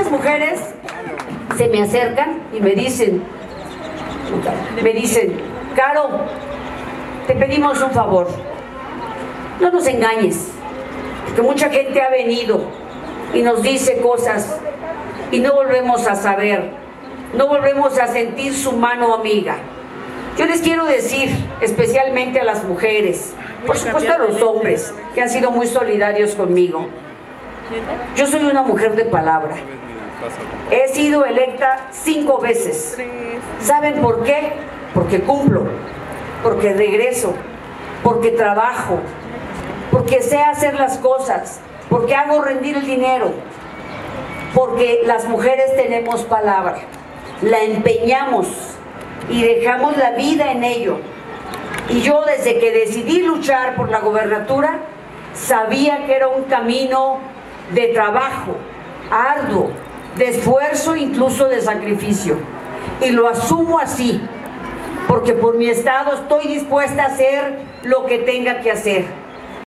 muchas mujeres se me acercan y me dicen, Caro, te pedimos un favor, no nos engañes, porque mucha gente ha venido y nos dice cosas y no volvemos a saber, no volvemos a sentir su mano amiga. Yo les quiero decir, especialmente a las mujeres, por supuesto a los hombres, que han sido muy solidarios conmigo, yo soy una mujer de palabra. He sido electa 5 veces. ¿Saben por qué? Porque cumplo, porque regreso, porque trabajo, porque sé hacer las cosas, porque hago rendir el dinero, porque las mujeres tenemos palabra, la empeñamos y dejamos la vida en ello. Y yo, desde que decidí luchar por la gobernatura, sabía que era un camino de trabajo arduo, de esfuerzo, incluso de sacrificio, y lo asumo así, porque por mi estado estoy dispuesta a hacer lo que tenga que hacer.